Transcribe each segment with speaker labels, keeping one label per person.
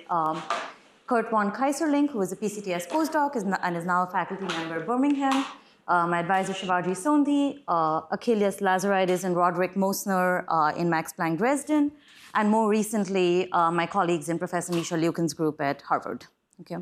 Speaker 1: Kurt von Keyserlingk, who is a PCTS postdoc and is now a faculty member at Birmingham. My advisor, Shivaji Sondhi, Achilles Lazaridis and Roderick Mosner in Max Planck Dresden, and more recently, my colleagues in Professor Misha Lukin's group at Harvard. Okay.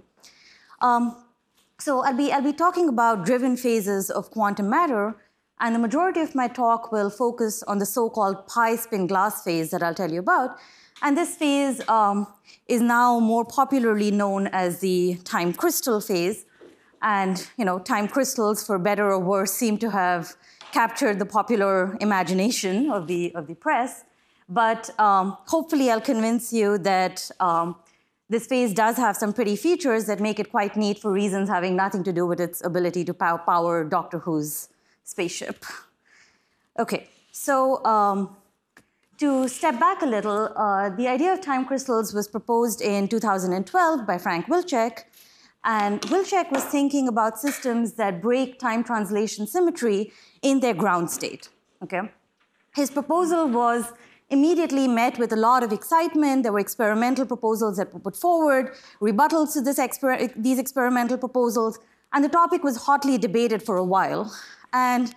Speaker 1: So I'll be talking about driven phases of quantum matter, and the majority of my talk will focus on the so-called pi spin glass phase that I'll tell you about. And this phase is now more popularly known as the time crystal phase. And time crystals, for better or worse, seem to have captured the popular imagination of the press. But hopefully I'll convince you that this phase does have some pretty features that make it quite neat for reasons having nothing to do with its ability to power Doctor Who's spaceship. Okay, so to step back a little, the idea of time crystals was proposed in 2012 by Frank Wilczek. And Wilczek was thinking about systems that break time translation symmetry in their ground state. Okay? His proposal was immediately met with a lot of excitement. There were experimental proposals that were put forward, rebuttals to these experimental proposals, and the topic was hotly debated for a while. And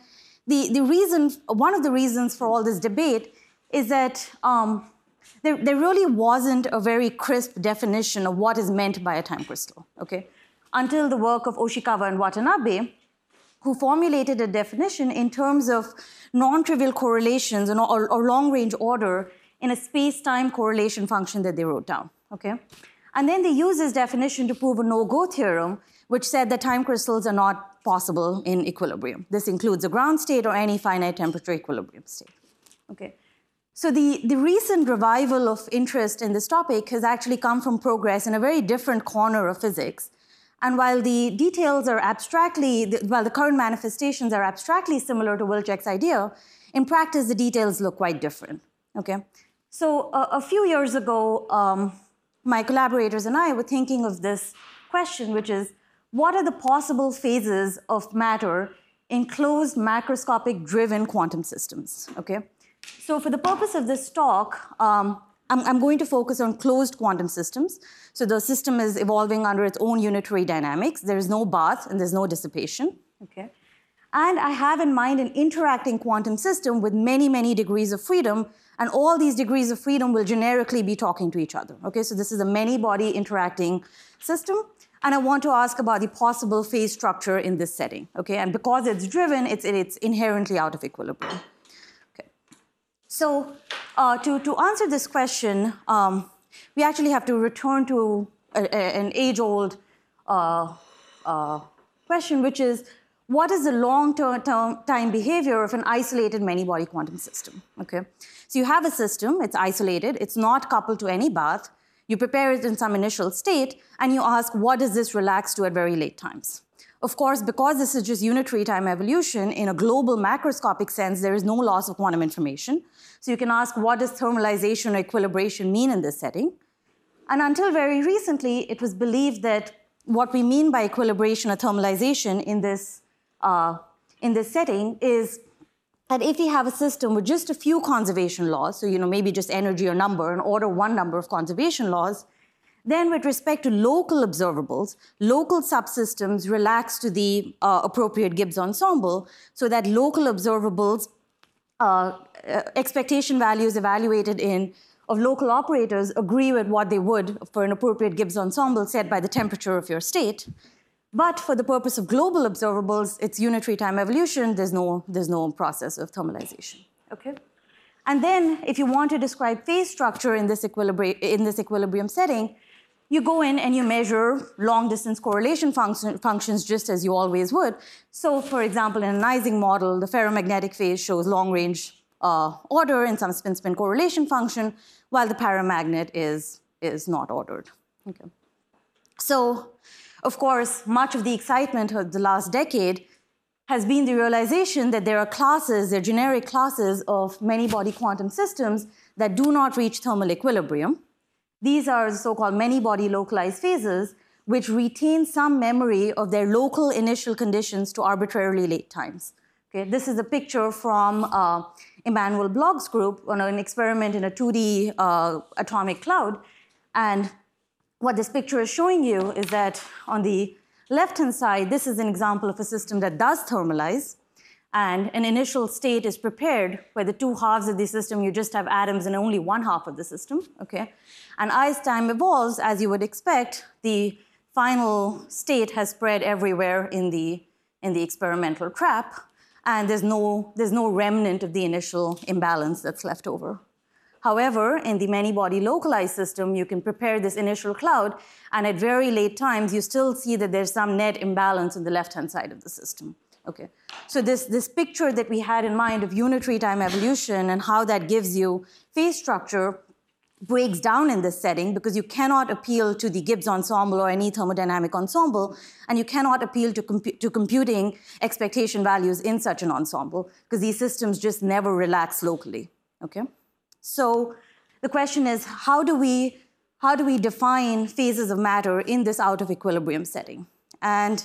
Speaker 1: one of the reasons for all this debate is that there really wasn't a very crisp definition of what is meant by a time crystal, okay? Until the work of Oshikawa and Watanabe, who formulated a definition in terms of non-trivial correlations or long-range order in a space-time correlation function that they wrote down, okay? And then they used this definition to prove a no-go theorem, which said that time crystals are not possible in equilibrium. This includes a ground state or any finite temperature equilibrium state, okay? So the recent revival of interest in this topic has actually come from progress in a very different corner of physics. And while the details are while the current manifestations are abstractly similar to Wilczek's idea, in practice, the details look quite different, okay? So a few years ago, my collaborators and I were thinking of this question, which is, what are the possible phases of matter in closed macroscopic driven quantum systems, okay? So for the purpose of this talk, I'm going to focus on closed quantum systems. So the system is evolving under its own unitary dynamics. There is no bath and there's no dissipation, okay? And I have in mind an interacting quantum system with many, many degrees of freedom, and all these degrees of freedom will generically be talking to each other, okay? So this is a many-body interacting system, and I want to ask about the possible phase structure in this setting, okay? And because it's driven, it's inherently out of equilibrium. So to answer this question, we actually have to return to an age-old question, which is, what is the long-term time behavior of an isolated many-body quantum system? Okay? So you have a system, it's isolated, it's not coupled to any bath, you prepare it in some initial state, and you ask, what does this relax to at very late times? Of course, because this is just unitary time evolution, in a global macroscopic sense, there is no loss of quantum information. So you can ask, what does thermalization or equilibration mean in this setting? And until very recently, it was believed that what we mean by equilibration or thermalization in this setting is that if we have a system with just a few conservation laws, so maybe just energy or number, an order 1 number of conservation laws, then with respect to local observables, local subsystems relax to the appropriate Gibbs ensemble so that local observables, expectation values evaluated of local operators agree with what they would for an appropriate Gibbs ensemble set by the temperature of your state. But for the purpose of global observables, it's unitary time evolution, there's no process of thermalization, okay? And then if you want to describe phase structure in this equilibrium setting, you go in and you measure long-distance correlation functions just as you always would. So, for example, in an Ising model, the ferromagnetic phase shows long-range order in some spin-spin correlation function, while the paramagnet is not ordered. Okay. So, of course, much of the excitement of the last decade has been the realization that there are generic classes of many-body quantum systems that do not reach thermal equilibrium. These are so-called many-body localized phases, which retain some memory of their local initial conditions to arbitrarily late times. Okay, this is a picture from Emmanuel Bloch's group on an experiment in a 2D atomic cloud. And what this picture is showing you is that on the left-hand side, this is an example of a system that does thermalize, and an initial state is prepared where the two halves of the system, you just have atoms in only one half of the system, okay? And as time evolves, as you would expect, the final state has spread everywhere in the experimental trap, and there's no remnant of the initial imbalance that's left over. However, in the many-body localized system, you can prepare this initial cloud, and at very late times, you still see that there's some net imbalance on the left-hand side of the system. Okay, so this picture that we had in mind of unitary time evolution and how that gives you phase structure breaks down in this setting because you cannot appeal to the Gibbs ensemble or any thermodynamic ensemble, and you cannot appeal to computing expectation values in such an ensemble because these systems just never relax locally. Okay, so the question is, how do we define phases of matter in this out of equilibrium setting? And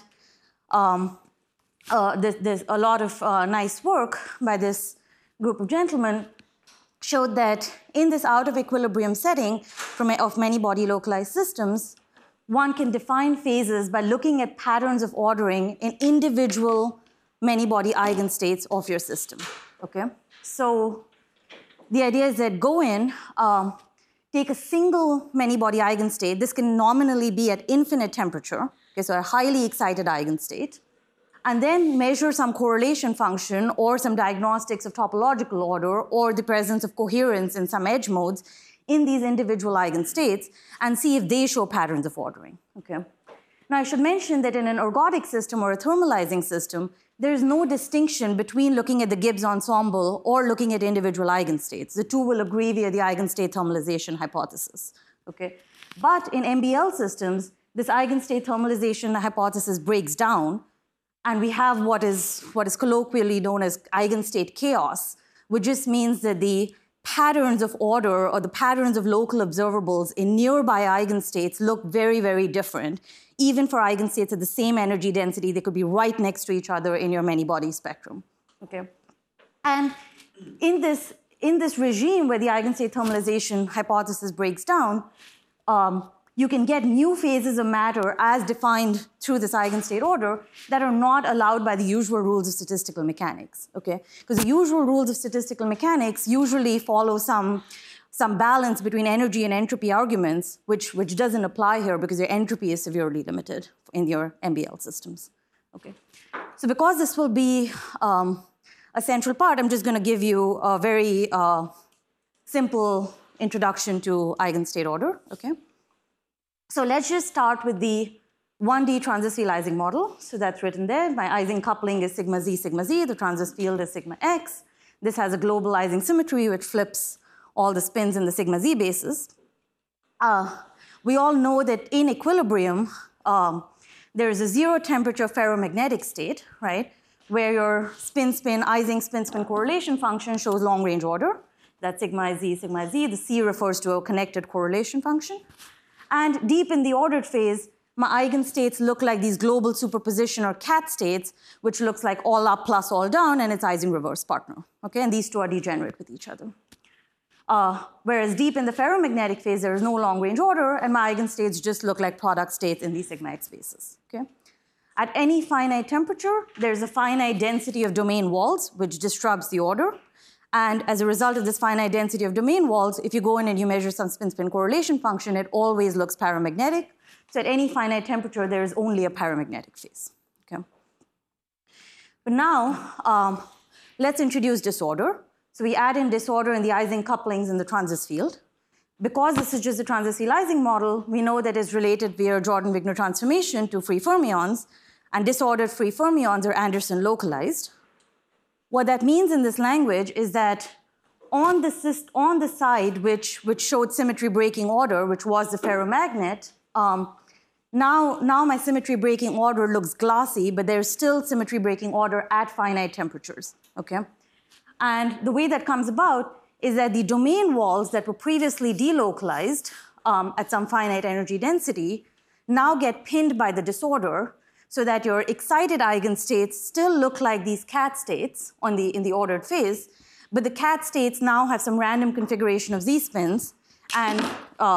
Speaker 1: there's a lot of nice work by this group of gentlemen showed that in this out of equilibrium setting of many-body localized systems, one can define phases by looking at patterns of ordering in individual many-body eigenstates of your system. Okay, so the idea is that go in, take a single many-body eigenstate. This can nominally be at infinite temperature, okay, so a highly excited eigenstate, and then measure some correlation function or some diagnostics of topological order or the presence of coherence in some edge modes in these individual eigenstates and see if they show patterns of ordering. Okay. Now, I should mention that in an ergodic system or a thermalizing system, there is no distinction between looking at the Gibbs ensemble or looking at individual eigenstates. The two will agree via the eigenstate thermalization hypothesis. Okay. But in MBL systems, this eigenstate thermalization hypothesis breaks down, and we have what is colloquially known as eigenstate chaos, which just means that the patterns of order or the patterns of local observables in nearby eigenstates look very, very different. Even for eigenstates at the same energy density, they could be right next to each other in your many-body spectrum. Okay? And in this regime where the eigenstate thermalization hypothesis breaks down, you can get new phases of matter as defined through this eigenstate order that are not allowed by the usual rules of statistical mechanics, okay? Because the usual rules of statistical mechanics usually follow some balance between energy and entropy arguments, which doesn't apply here because your entropy is severely limited in your MBL systems, okay? So because this will be a central part, I'm just gonna give you a very simple introduction to eigenstate order, okay? So let's just start with the 1D transist Ising model. So that's written there. My Ising coupling is sigma z, the transist field is sigma x. This has a global Ising symmetry, which flips all the spins in the sigma z basis. We all know that in equilibrium, there is a zero temperature ferromagnetic state, right? Where your spin-spin, Ising spin-spin correlation function shows long-range order. That's sigma z, sigma z. The C refers to a connected correlation function. And deep in the ordered phase, my eigenstates look like these global superposition or cat states, which looks like all up plus all down, and it's Ising reverse partner. Okay, and these two are degenerate with each other. Whereas deep in the ferromagnetic phase, there is no long-range order, and my eigenstates just look like product states in these sigma x bases. Okay? At any finite temperature, there's a finite density of domain walls, which disrupts the order. And as a result of this finite density of domain walls, if you go in and you measure some spin-spin correlation function, it always looks paramagnetic. So at any finite temperature, there is only a paramagnetic phase. Okay? But now, let's introduce disorder. So we add in disorder in the Ising couplings in the transist field. Because this is just a transist Ising model, we know that it's related via Jordan-Wigner transformation to free fermions, and disordered free fermions are Anderson localized. What that means in this language is that on the side which showed symmetry breaking order, which was the ferromagnet, now my symmetry breaking order looks glossy, but there's still symmetry breaking order at finite temperatures, okay? And the way that comes about is that the domain walls that were previously delocalized at some finite energy density now get pinned by the disorder, so that your excited eigenstates still look like these cat states in the ordered phase, but the cat states now have some random configuration of z spins, and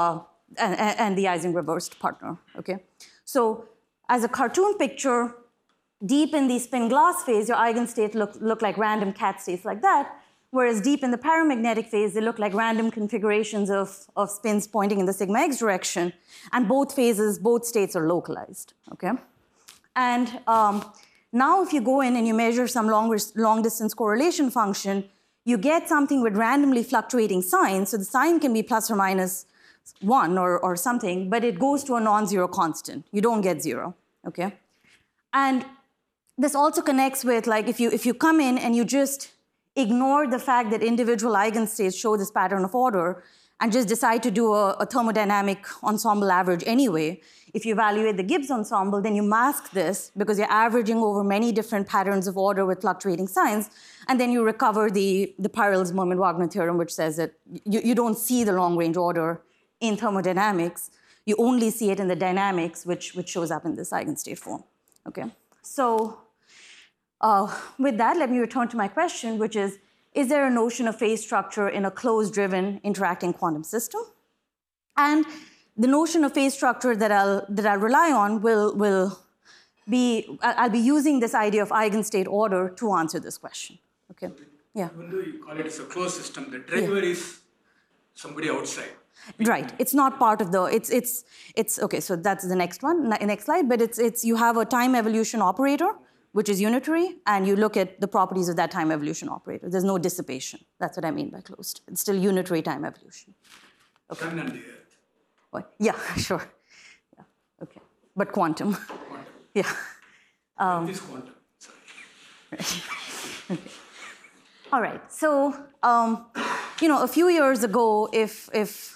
Speaker 1: and the Ising reversed partner, okay? So as a cartoon picture, deep in the spin glass phase, your eigenstates look like random cat states like that, whereas deep in the paramagnetic phase, they look like random configurations of spins pointing in the sigma x direction, and both phases, both states are localized, okay? And now if you go in and you measure some long distance correlation function, you get something with randomly fluctuating signs, so the sign can be plus or minus 1 or something, but it goes to a non-zero constant. You don't get 0, okay? And this also connects with, like, if you come in and you just ignore the fact that individual eigenstates show this pattern of order and just decide to do a thermodynamic ensemble average anyway, if you evaluate the Gibbs ensemble, then you mask this because you're averaging over many different patterns of order with fluctuating signs, and then you recover the Peierls Moment-Wagner theorem, which says that you don't see the long-range order in thermodynamics. You only see it in the dynamics, which shows up in this eigenstate form, okay? So with that, let me return to my question, which is there a notion of phase structure in a closed-driven interacting quantum system? And the notion of phase structure that I'll rely on will be, I'll be using this idea of eigenstate order to answer this question, okay? Yeah.
Speaker 2: Even though you call it as a closed system, the driver is somebody outside.
Speaker 1: Right, it's not part of the, it's okay, so that's the next one, next slide, but it's you have a time evolution operator, which is unitary, and you look at the properties of that time evolution operator. There's no dissipation. That's what I mean by closed. It's still unitary time evolution. Okay.
Speaker 2: Sun and the Earth.
Speaker 1: What? Yeah, sure. Yeah, okay. But quantum.
Speaker 2: Quantum.
Speaker 1: Yeah.
Speaker 2: This quantum, sorry.
Speaker 1: Right. Okay. All right, so, a few years ago, if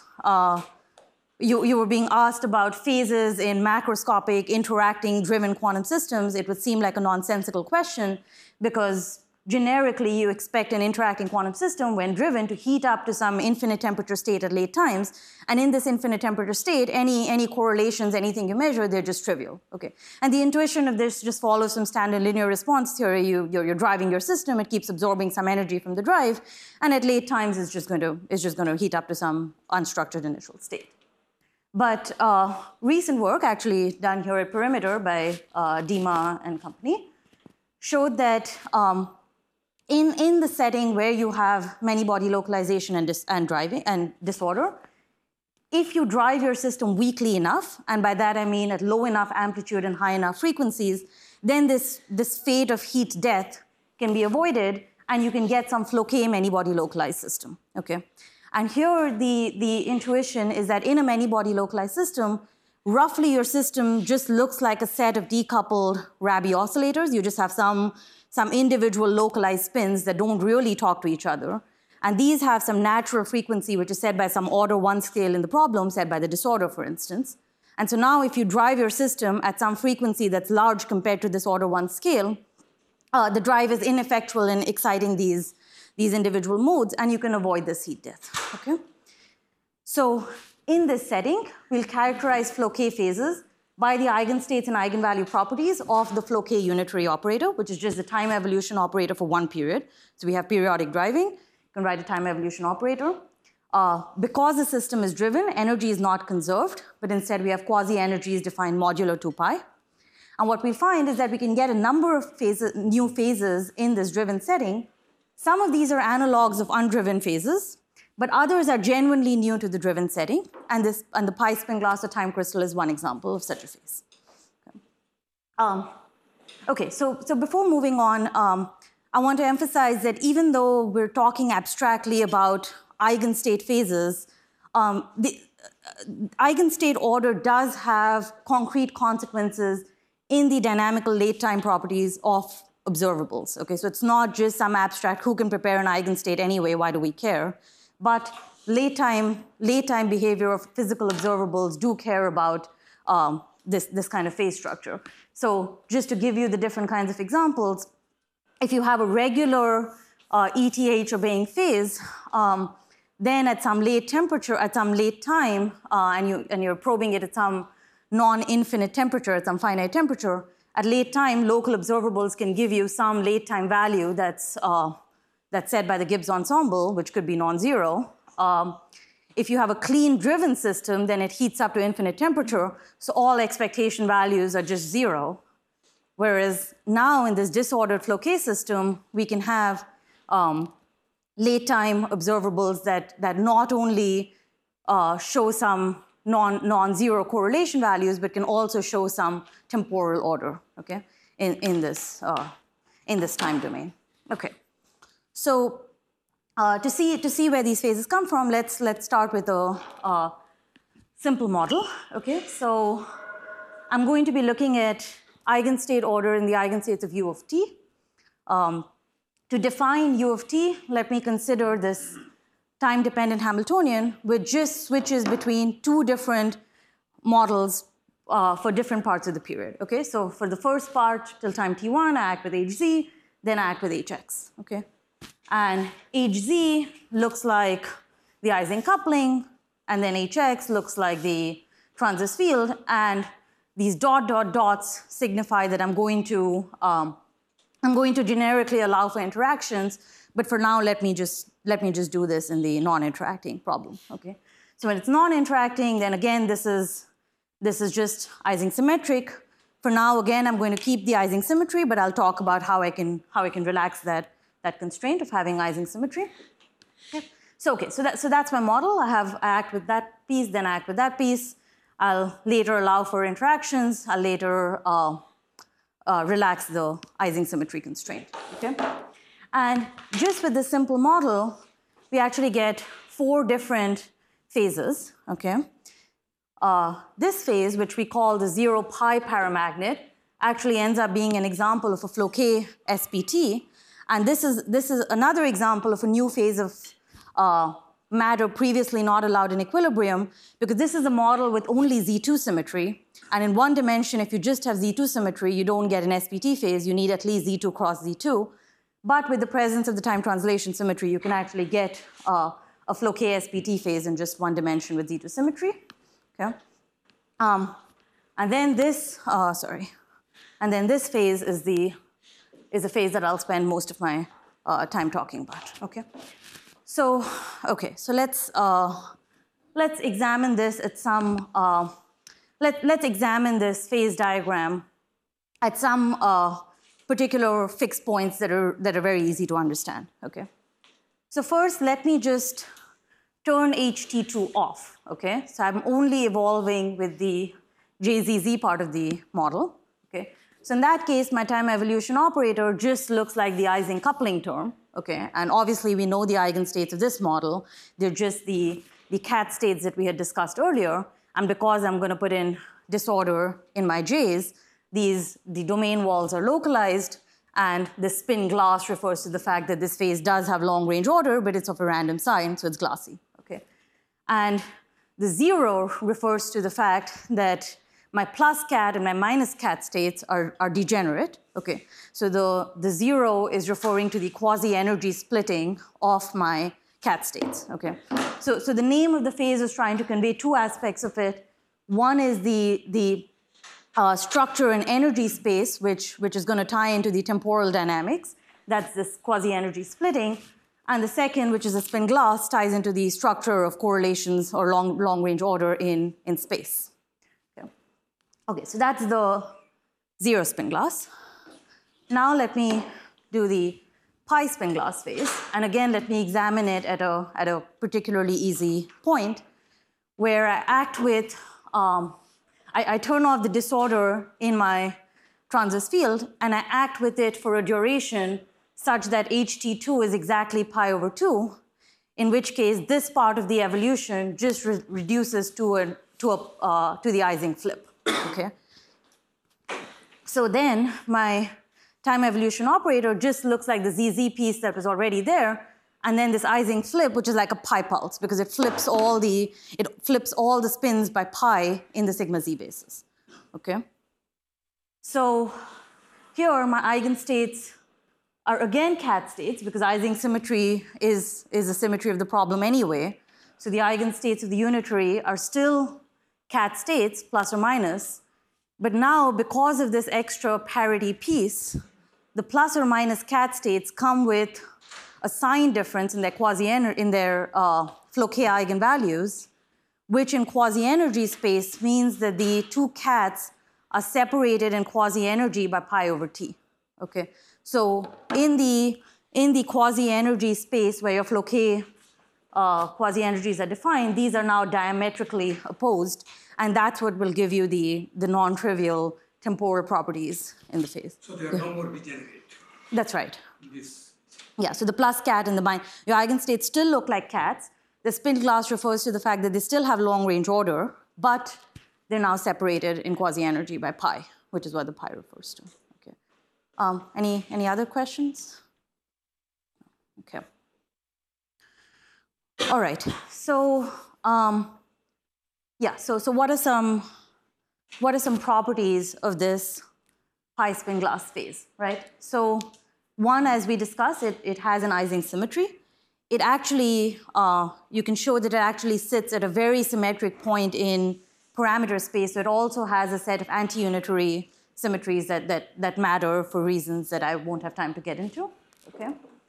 Speaker 1: you were being asked about phases in macroscopic interacting driven quantum systems, it would seem like a nonsensical question because generically you expect an interacting quantum system when driven to heat up to some infinite temperature state at late times, and in this infinite temperature state, any correlations, anything you measure, they're just trivial, okay? And the intuition of this just follows some standard linear response theory. You're driving your system, it keeps absorbing some energy from the drive, and at late times it's just going to heat up to some unstructured initial state. But recent work, actually done here at Perimeter by Dima and company, showed that in the setting where you have many-body localization and driving and disorder, if you drive your system weakly enough, and by that I mean at low enough amplitude and high enough frequencies, then this fate of heat death can be avoided, and you can get some Floquet many-body localized system, okay? And here the intuition is that in a many-body localized system, roughly your system just looks like a set of decoupled Rabi oscillators. You just have some individual localized spins that don't really talk to each other. And these have some natural frequency, which is set by some order 1 scale in the problem, set by the disorder, for instance. And so now if you drive your system at some frequency that's large compared to this order 1 scale, the drive is ineffectual in exciting these individual modes, and you can avoid this heat death, okay? So in this setting, we'll characterize Floquet phases by the eigenstates and eigenvalue properties of the Floquet unitary operator, which is just the time evolution operator for one period. So we have periodic driving. You can write a time evolution operator. Because the system is driven, energy is not conserved, but instead we have quasi-energies defined modulo 2 pi. And what we find is that we can get a number of new phases in this driven setting. Some of these are analogs of undriven phases, but others are genuinely new to the driven setting, and the pi spin glass or time crystal is one example of such a phase. Okay, so before moving on, I want to emphasize that even though we're talking abstractly about eigenstate phases, the eigenstate order does have concrete consequences in the dynamical late time properties of observables. Okay, so it's not just some abstract, who can prepare an eigenstate anyway, why do we care? But late time behavior of physical observables do care about this kind of phase structure. So just to give you the different kinds of examples, if you have a regular ETH obeying phase, then at some late temperature, at some late time, and you're probing it at some non-infinite temperature, at some finite temperature, at late time, local observables can give you some late time value that's set by the Gibbs ensemble, which could be non-zero. if you have a clean driven system, then it heats up to infinite temperature, so all expectation values are just 0. Whereas now in this disordered flow case system, we can have late time observables that not only show some non-zero correlation values, but can also show some temporal order, okay, in this time domain. Okay, so to see where these phases come from, let's start with a simple model. Okay, so I'm going to be looking at eigenstate order in the eigenstates of U of t. To define U of t, let me consider this time-dependent Hamiltonian, which just switches between two different models for different parts of the period. Okay, so for the first part till time t1, I act with hz, then I act with hx. Okay, and hz looks like the Ising coupling, and then hx looks like the transverse field, and these dots signify that I'm going to generically allow for interactions, but for now, let me just do this in the non-interacting problem. Okay, so when it's non-interacting, then again this is just Ising symmetric. For now, again, I'm going to keep the Ising symmetry, but I'll talk about how I can relax that constraint of having Ising symmetry. Okay. So that's my model. I act with that piece, then I act with that piece. I'll later allow for interactions. I'll later relax the Ising symmetry constraint. Okay, and just with this simple model, we actually get 4 different phases. Okay, this phase, which we call the 0 pi paramagnet, actually ends up being an example of a Floquet SPT, and this is another example of a new phase of matter previously not allowed in equilibrium, because this is a model with only Z2 symmetry. And in one dimension, if you just have Z2 symmetry, you don't get an SPT phase. You need at least Z2 cross Z2. But with the presence of the time translation symmetry, you can actually get a Floquet SPT phase in just one dimension with Z2 symmetry. Okay, and then this phase is a phase that I'll spend most of my time talking about. Okay. So let's examine this at some. Let's examine this phase diagram at some particular fixed points that are very easy to understand. Okay. So first, let me just turn HT2 off. Okay. So I'm only evolving with the JZZ part of the model. Okay. So in that case, my time evolution operator just looks like the Ising coupling term. Okay, and obviously we know the eigenstates of this model. They're just the cat states that we had discussed earlier. And because I'm going to put in disorder in my J's, the domain walls are localized, and the spin glass refers to the fact that this phase does have long range order, but it's of a random sign, so it's glassy. Okay, and the 0 refers to the fact that my plus cat and my minus cat states are degenerate. Okay, so the 0 is referring to the quasi-energy splitting of my cat states. Okay, so the name of the phase is trying to convey 2 aspects of it. One is the structure and energy space, which is going to tie into the temporal dynamics. That's this quasi-energy splitting. And the second, which is a spin glass, ties into the structure of correlations or long-range order in space. Okay, so that's the 0 spin glass. Now let me do the pi spin glass phase, and again let me examine it at a particularly easy point, where I act with I turn off the disorder in my transverse field, and I act with it for a duration such that HT2 is exactly pi over 2, in which case this part of the evolution just reduces to the Ising flip. Okay. So then my time evolution operator just looks like the ZZ piece that was already there, and then this Ising flip, which is like a pi pulse, because it flips all the spins by pi in the sigma z basis. Okay. So here my eigenstates are again cat states, because Ising symmetry is a symmetry of the problem anyway. So the eigenstates of the unitary are still cat states, plus or minus. But now, because of this extra parity piece, the plus or minus cat states come with a sign difference in their flow k eigenvalues, which in quasi-energy space means that the two cats are separated in quasi-energy by pi over t. Okay, so in the quasi-energy space where your flow k quasi-energies are defined, these are now diametrically opposed, and that's what will give you the non-trivial temporal properties in the phase.
Speaker 2: So they are no more degenerate.
Speaker 1: That's right.
Speaker 2: This.
Speaker 1: Yeah, so the plus cat and your eigenstates still look like cats. The spin glass refers to the fact that they still have long-range order, but they're now separated in quasi-energy by pi, which is what the pi refers to. Okay. Any other questions? Okay. All right. So so what are some properties of this pi spin glass phase, right? So one, as we discussed, it has an Ising symmetry. It actually, you can show that it actually sits at a very symmetric point in parameter space. So it also has a set of anti-unitary symmetries that matter for reasons that I won't have time to get into. Okay.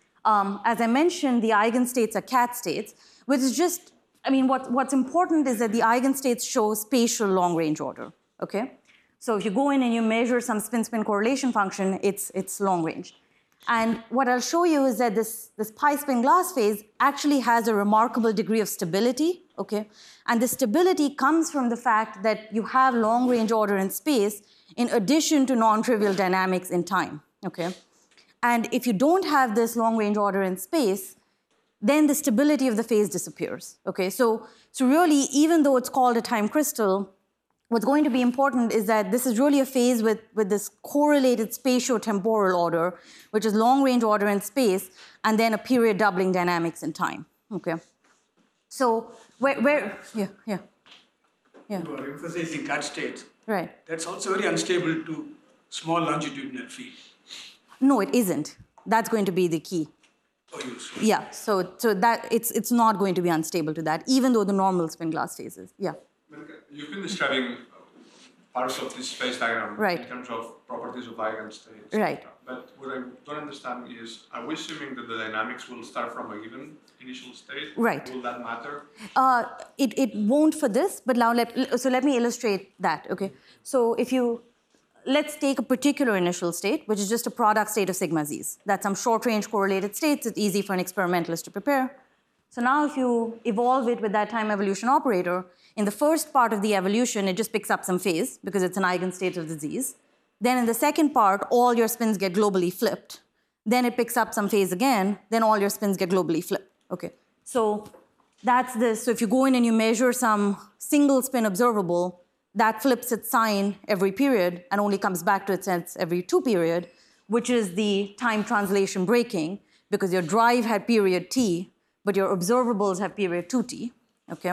Speaker 1: As I mentioned, the eigenstates are cat states, which is just, what's important is that the eigenstates show spatial long-range order. Okay. So if you go in and you measure some spin-spin correlation function, it's long-range. And what I'll show you is that this pi spin glass phase actually has a remarkable degree of stability, okay? And the stability comes from the fact that you have long-range order in space in addition to non-trivial dynamics in time, okay? And if you don't have this long-range order in space, then the stability of the phase disappears, okay? So really, even though it's called a time crystal, what's going to be important is that this is really a phase with this correlated spatio-temporal order, which is long-range order in space, and then a period doubling dynamics in time. Okay. So yeah.
Speaker 2: You are emphasizing cat states.
Speaker 1: Right.
Speaker 2: That's also very unstable to small longitudinal field.
Speaker 1: No, it isn't. That's going to be the key.
Speaker 2: Oh, yes.
Speaker 1: Yeah. So that it's not going to be unstable to that, even though the normal spin glass phases. Yeah.
Speaker 3: You've been studying parts of this space diagram in terms of properties of eigenstates.
Speaker 1: Right.
Speaker 3: But what I don't understand is, are we assuming that the dynamics will start from a given initial state?
Speaker 1: Right.
Speaker 3: Will that matter?
Speaker 1: It won't for this, but now let me illustrate that. Okay. So let's take a particular initial state, which is just a product state of sigma z's. That's some short-range correlated states. It's easy for an experimentalist to prepare. So now if you evolve it with that time evolution operator, in the first part of the evolution, it just picks up some phase because it's an eigenstate of the z's. Then in the second part, all your spins get globally flipped. Then it picks up some phase again. Then all your spins get globally flipped. Okay. So that's this. So if you go in and you measure some single spin observable, that flips its sign every period and only comes back to its sense every 2 period, which is the time translation breaking, because your drive had period t, but your observables have period 2t, okay?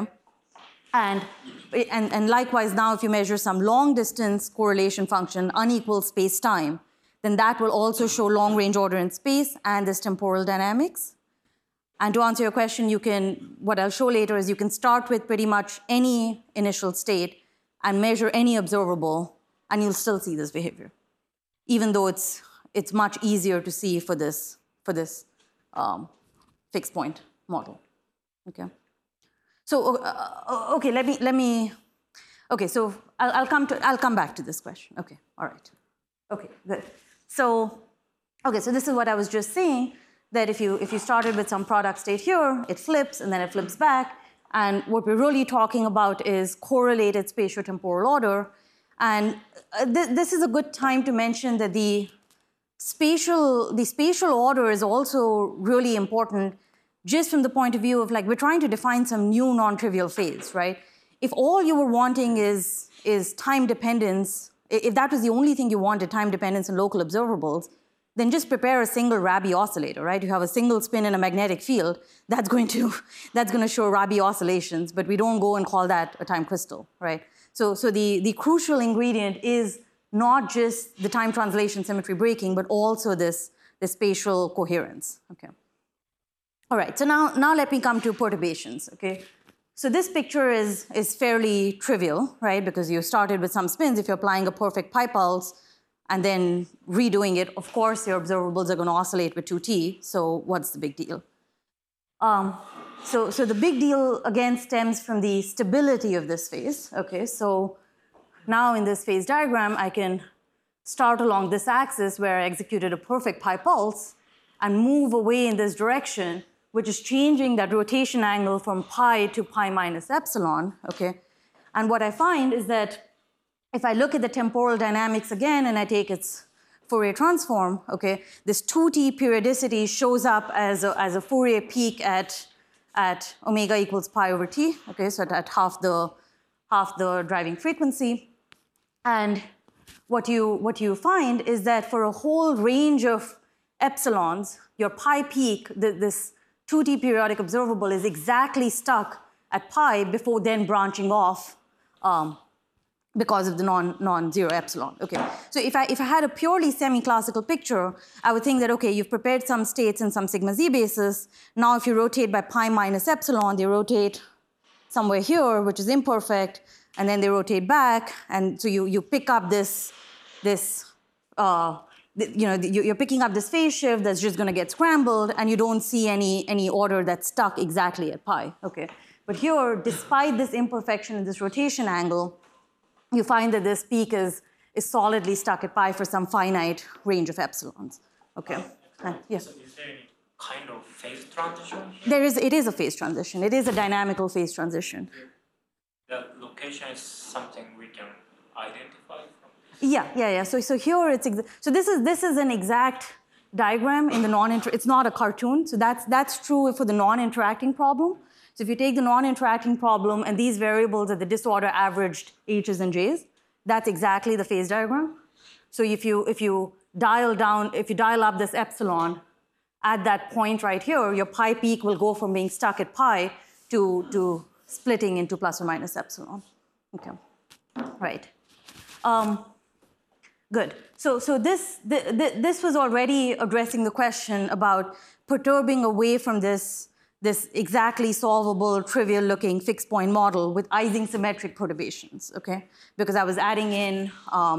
Speaker 1: And likewise now, if you measure some long distance correlation function, unequal space-time, then that will also show long-range order in space and this temporal dynamics. And to answer your question, what I'll show later is you can start with pretty much any initial state and measure any observable, and you'll still see this behavior, even though it's much easier to see for this fixed point model. Okay. So okay, let me. Okay, so I'll come back to this question. Okay, all right. Okay, good. So this is what I was just saying, that if you started with some product state here, it flips and then it flips back. And what we're really talking about is correlated spatiotemporal order. And this is a good time to mention that the spatial order is also really important, just from the point of view of, like, we're trying to define some new non-trivial phase, right? If all you were wanting is time dependence, if that was the only thing you wanted, time dependence in local observables, then just prepare a single Rabi oscillator, right? You have a single spin in a magnetic field, that's going to show Rabi oscillations, but we don't go and call that a time crystal, right? So the crucial ingredient is not just the time translation symmetry breaking, but also this spatial coherence, okay? All right, so now let me come to perturbations, okay? So this picture is fairly trivial, right? Because you started with some spins. If you're applying a perfect pi pulse, and then redoing it, of course, your observables are going to oscillate with 2t, so what's the big deal? So the big deal, again, stems from the stability of this phase. Okay, so now in this phase diagram, I can start along this axis where I executed a perfect pi pulse and move away in this direction, which is changing that rotation angle from pi to pi minus epsilon, okay? And what I find is that if I look at the temporal dynamics again and I take its Fourier transform, okay, this 2t periodicity shows up as a Fourier peak at omega equals pi over t, okay, so at half the driving frequency. And what you find is that for a whole range of epsilons, your pi peak, this 2t periodic observable is exactly stuck at pi before then branching off because of the non-zero epsilon. Okay, so if I had a purely semi-classical picture, I would think that, okay, you've prepared some states in some sigma z basis. Now if you rotate by pi minus epsilon, they rotate somewhere here, which is imperfect, and then they rotate back, and so you pick up you're picking up this phase shift that's just going to get scrambled, and you don't see any order that's stuck exactly at pi. Okay, but here, despite this imperfection in this rotation angle, you find that this peak is solidly stuck at pi for some finite range of epsilons. Okay. Yeah.
Speaker 4: So is there any kind of phase transition here?
Speaker 1: It is a phase transition. It is a dynamical phase transition.
Speaker 4: The location is something we can identify from?
Speaker 1: Yeah. So here so this is an exact diagram in the it's not a cartoon. So that's true for the non-interacting problem. So if you take the non-interacting problem and these variables are the disorder averaged h's and j's, that's exactly the phase diagram. So if you dial up this epsilon at that point right here, your pi peak will go from being stuck at pi to splitting into plus or minus epsilon. Okay, right. Good. So this was already addressing the question about perturbing away from this exactly solvable, trivial-looking fixed-point model with Ising symmetric perturbations. Okay, because I was adding in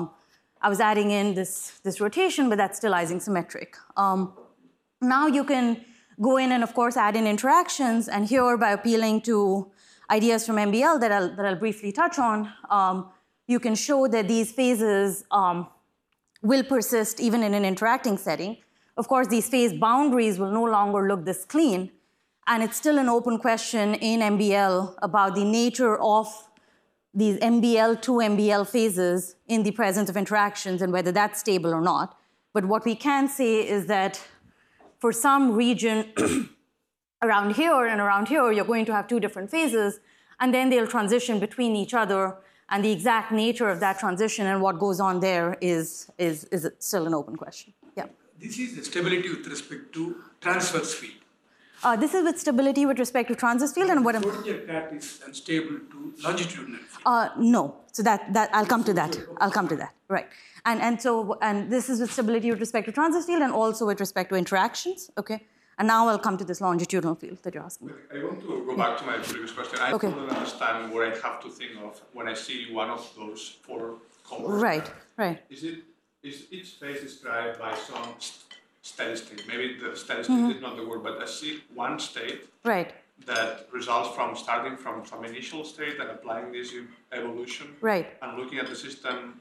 Speaker 1: this rotation, but that's still Ising symmetric. Now you can go in and, of course, add in interactions, and here, by appealing to ideas from MBL that I'll briefly touch on, you can show that these phases will persist even in an interacting setting. Of course, these phase boundaries will no longer look this clean, and it's still an open question in MBL about the nature of these MBL to MBL phases in the presence of interactions and whether that's stable or not. But what we can say is that for some region around here and around here, you're going to have two different phases, and then they'll transition between each other, and the exact nature of that transition and what goes on there is still an open question. Yeah.
Speaker 2: This is the stability with respect to transverse field.
Speaker 1: This is with stability with respect to transverse field, and what I'm...
Speaker 2: Schrodinger cat is unstable to longitudinal field.
Speaker 1: No. So that I'll come to that. I'll come to that. Right. And this is with stability with respect to transverse field and also with respect to interactions. Okay. And now I'll come to this longitudinal field that you're asking.
Speaker 3: I want to go back to my previous question. I don't understand what I have to think of when I see one of those four colors.
Speaker 1: Right.
Speaker 3: Is each phase described by some steady state? Maybe the steady state is not the word, but I see one state that results from starting from some initial state and applying this evolution.
Speaker 1: Right.
Speaker 3: And looking at the system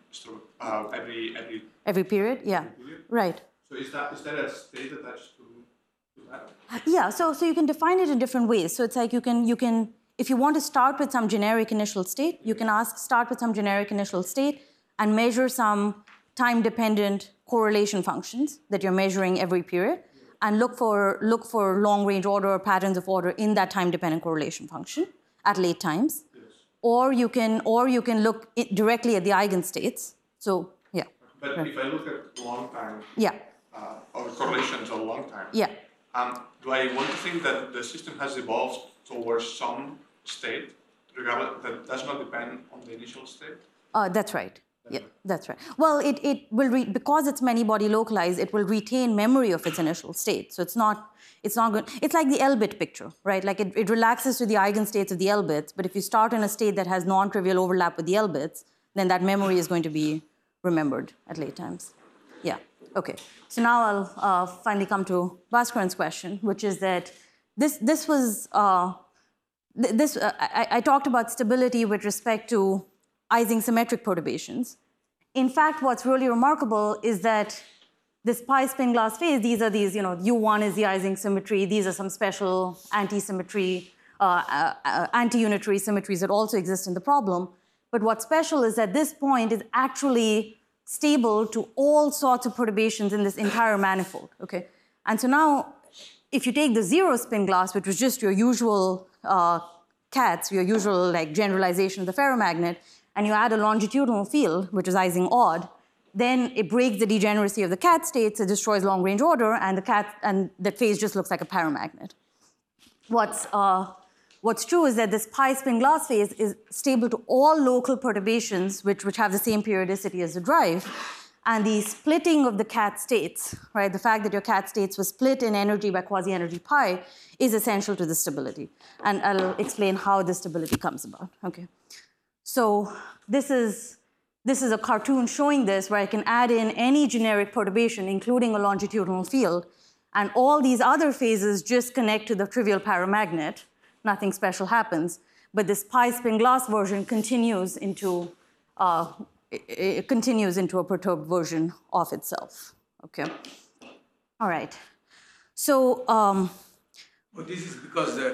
Speaker 1: every period. Yeah.
Speaker 3: Every period.
Speaker 1: Right.
Speaker 3: So is there a state attached to that?
Speaker 1: Yeah. So you can define it in different ways. So it's like you can if you want to start with some generic initial state, you can start with some generic initial state and measure some time-dependent correlation functions that you're measuring every period, and look for long-range order or patterns of order in that time-dependent correlation function at late times.
Speaker 3: Yes.
Speaker 1: Or you can look directly at the eigenstates. So yeah.
Speaker 3: But if I look at long time, or correlations a long time, do I want to think that the system has evolved towards some state, regardless that does not depend on the initial state?
Speaker 1: That's right. Yeah, that's right. Well, it will because it's many-body localized, it will retain memory of its initial state. So it's not good. It's like the L-bit picture, right? Like it relaxes to the eigenstates of the L-bits, but if you start in a state that has non-trivial overlap with the L-bits, then that memory is going to be remembered at late times. Yeah, okay. So now I'll finally come to Bhaskaran's question, which is that I talked about stability with respect to Ising symmetric perturbations. In fact, what's really remarkable is that this pi spin glass phase, these are these, U1 is the Ising symmetry. These are some special anti-symmetry, anti-unitary symmetries that also exist in the problem. But what's special is that this point is actually stable to all sorts of perturbations in this entire manifold, okay? And so now, if you take the zero spin glass, which was just your usual CATS, your usual generalization of the ferromagnet, and you add a longitudinal field, which is Ising odd, then it breaks the degeneracy of the CAT states, it destroys long-range order, and the phase just looks like a paramagnet. What's true is that this pi spin glass phase is stable to all local perturbations which have the same periodicity as the drive. And the splitting of the CAT states, right, the fact that your CAT states was split in energy by quasi-energy pi is essential to the stability. And I'll explain how the stability comes about, okay? So this is a cartoon showing this, where I can add in any generic perturbation, including a longitudinal field, and all these other phases just connect to the trivial paramagnet. Nothing special happens. But this pi spin glass version continues into it continues into a perturbed version of itself. Okay. All right. So.
Speaker 2: Well, this is because the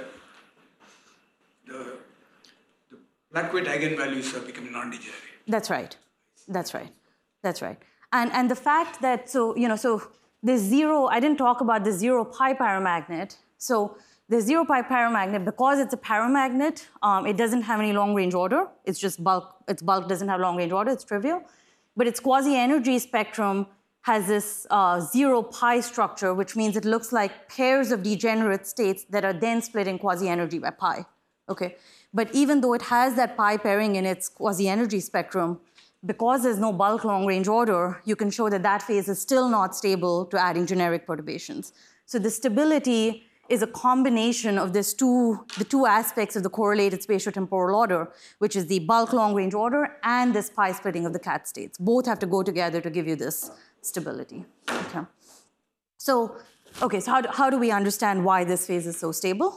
Speaker 2: Black-White eigenvalues are becoming non-degenerate.
Speaker 1: That's right. That's right. That's right. And the fact that so this zero, I didn't talk about the zero pi paramagnet. So the zero pi paramagnet, because it's a paramagnet, it doesn't have any long-range order. It's just bulk. Its bulk doesn't have long-range order. It's trivial. But its quasi-energy spectrum has this zero pi structure, which means it looks like pairs of degenerate states that are then split in quasi-energy by pi. Okay. But even though it has that pi pairing in its quasi-energy spectrum, because there's no bulk long-range order, you can show that that phase is still not stable to adding generic perturbations. So the stability is a combination of the two aspects of the correlated spatiotemporal order, which is the bulk long-range order and this pi splitting of the CAT states. Both have to go together to give you this stability. Okay. So how do we understand why this phase is so stable?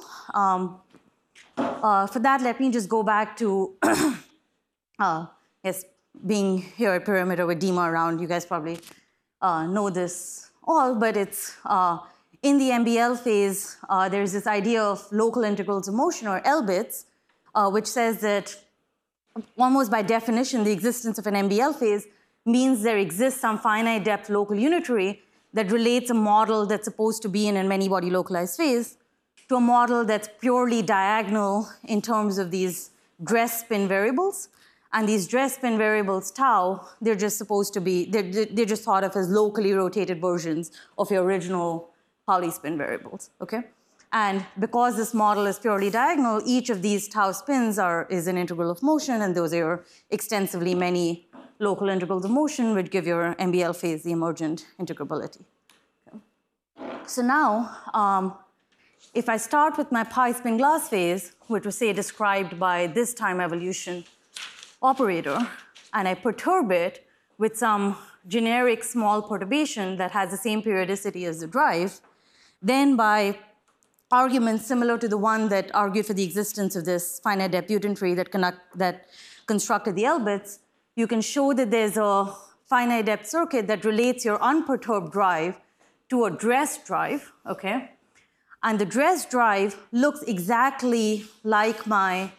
Speaker 1: For that, let me just go back to being here at Perimeter with Dima around. You guys probably know this all, but it's in the MBL phase, there's this idea of local integrals of motion, or L-bits, which says that almost by definition, the existence of an MBL phase means there exists some finite depth local unitary that relates a model that's supposed to be in a many-body localized phase to a model that's purely diagonal in terms of these dress spin variables. And these dress spin variables, tau, they're just supposed to be, they're just thought of as locally rotated versions of your original Pauli spin variables, okay? And because this model is purely diagonal, each of these tau spins is an integral of motion, and those are extensively many local integrals of motion, which give your MBL phase the emergent integrability. Okay. So now, if I start with my pi spin glass phase, which was, say, described by this time evolution operator, and I perturb it with some generic small perturbation that has the same periodicity as the drive, then by arguments similar to the one that argued for the existence of this finite depth unitary that constructed the L-bits, you can show that there's a finite depth circuit that relates your unperturbed drive to a dressed drive, okay? And the dressed drive looks exactly like the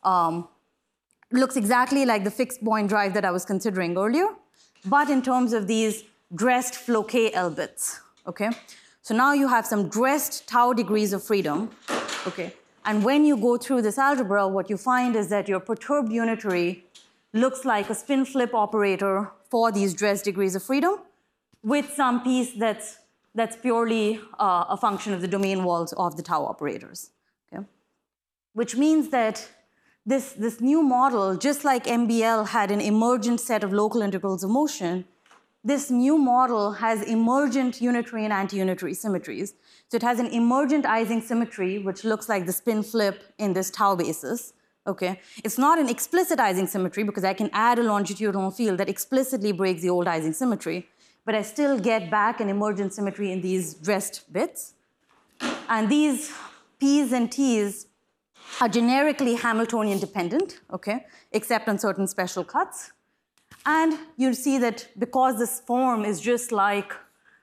Speaker 1: fixed point drive that I was considering earlier, but in terms of these dressed Floquet L-bits, okay? So now you have some dressed tau degrees of freedom, okay? And when you go through this algebra, what you find is that your perturbed unitary looks like a spin flip operator for these dressed degrees of freedom with some piece that's purely a function of the domain walls of the tau operators, okay? Which means that this new model, just like MBL had an emergent set of local integrals of motion, this new model has emergent unitary and anti-unitary symmetries. So it has an emergent Ising symmetry, which looks like the spin flip in this tau basis, okay? It's not an explicit Ising symmetry because I can add a longitudinal field that explicitly breaks the old Ising symmetry, but I still get back an emergent symmetry in these dressed bits. And these P's and T's are generically Hamiltonian dependent, okay, except on certain special cuts. And you'll see that because this form is just like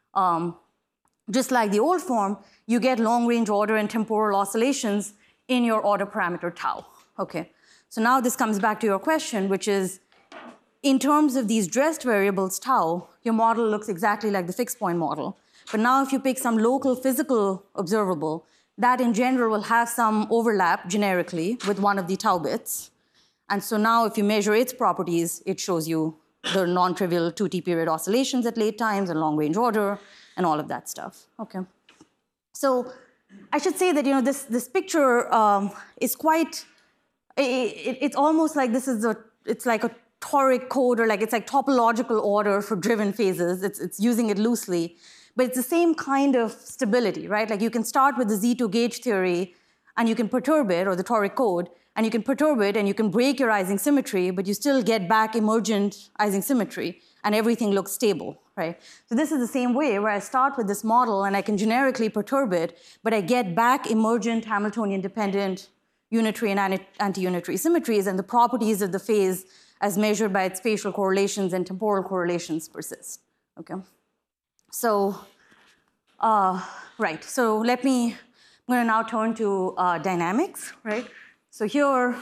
Speaker 1: the old form, you get long-range order and temporal oscillations in your order parameter tau, okay? So now this comes back to your question, which is, in terms of these dressed variables tau, your model looks exactly like the fixed point model. But now if you pick some local physical observable, that in general will have some overlap generically with one of the tau bits. And so now if you measure its properties, it shows you the non-trivial 2T period oscillations at late times and long-range order and all of that stuff, okay? So I should say that, this picture is quite, it's almost like it's like a toric code, or like it's like topological order for driven phases. It's using it loosely. But it's the same kind of stability, right? Like you can start with the Z2 gauge theory and you can perturb it, or the toric code, and you can perturb it and you can break your Ising symmetry, but you still get back emergent Ising symmetry and everything looks stable, right? So this is the same way where I start with this model and I can generically perturb it, but I get back emergent Hamiltonian dependent unitary and anti-unitary symmetries, and the properties of the phase as measured by its spatial correlations and temporal correlations persist, okay? So, right, so I'm going to now turn to dynamics, right? So here,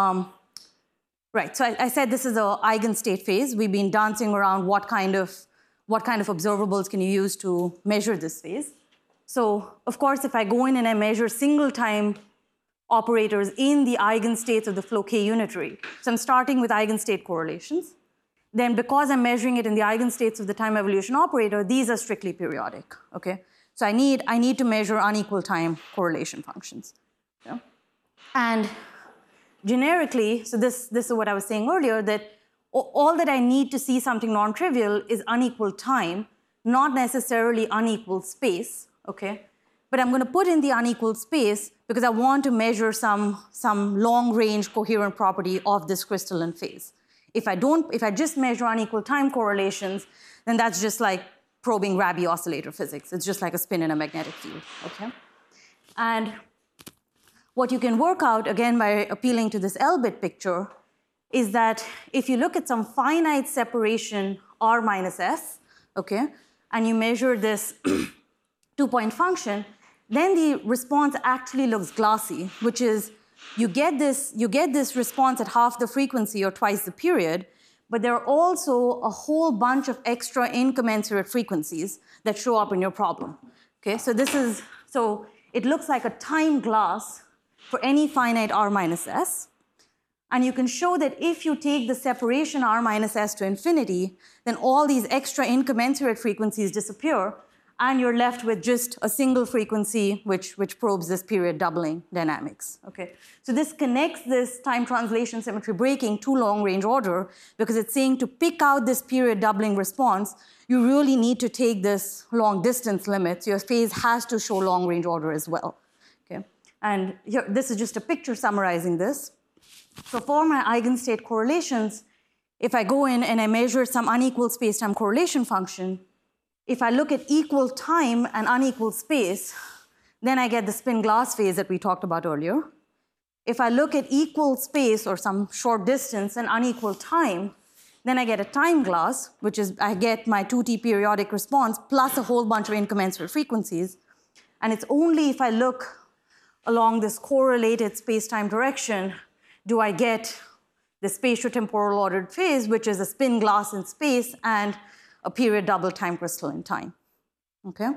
Speaker 1: right, so I said this is an eigenstate phase. We've been dancing around what kind of observables can you use to measure this phase. So, of course, if I go in and I measure single time operators in the eigenstates of the flow K unitary, so I'm starting with eigenstate correlations, then because I'm measuring it in the eigenstates of the time evolution operator, these are strictly periodic, okay? So I need to measure unequal time correlation functions. Yeah? And generically, so this is what I was saying earlier, that all that I need to see something non-trivial is unequal time, not necessarily unequal space, okay? But I'm going to put in the unequal space because I want to measure some long-range coherent property of this crystalline phase. If I just measure unequal time correlations, then that's just like probing Rabi oscillator physics. It's just like a spin in a magnetic field, okay? And what you can work out, again, by appealing to this L-bit picture, is that if you look at some finite separation R minus S, okay, and you measure this two-point function, then the response actually looks glassy, which is you get this response at half the frequency or twice the period, but there are also a whole bunch of extra incommensurate frequencies that show up in your problem. Okay, so it looks like a time glass for any finite R minus S. And you can show that if you take the separation R minus S to infinity, then all these extra incommensurate frequencies disappear, and you're left with just a single frequency which probes this period doubling dynamics, okay? So this connects this time translation symmetry breaking to long-range order because it's saying to pick out this period doubling response, you really need to take this long distance limit, so your phase has to show long-range order as well, okay? And here, this is just a picture summarizing this. So for my eigenstate correlations, if I go in and I measure some unequal space-time correlation function, if I look at equal time and unequal space, then I get the spin glass phase that we talked about earlier. If I look at equal space or some short distance and unequal time, then I get a time glass, which is I get my 2T periodic response plus a whole bunch of incommensurate frequencies. And it's only if I look along this correlated space-time direction do I get the spatiotemporal ordered phase, which is a spin glass in space and a period double time crystal in time, okay?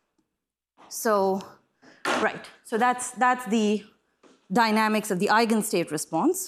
Speaker 1: So, right, so that's the dynamics of the eigenstate response.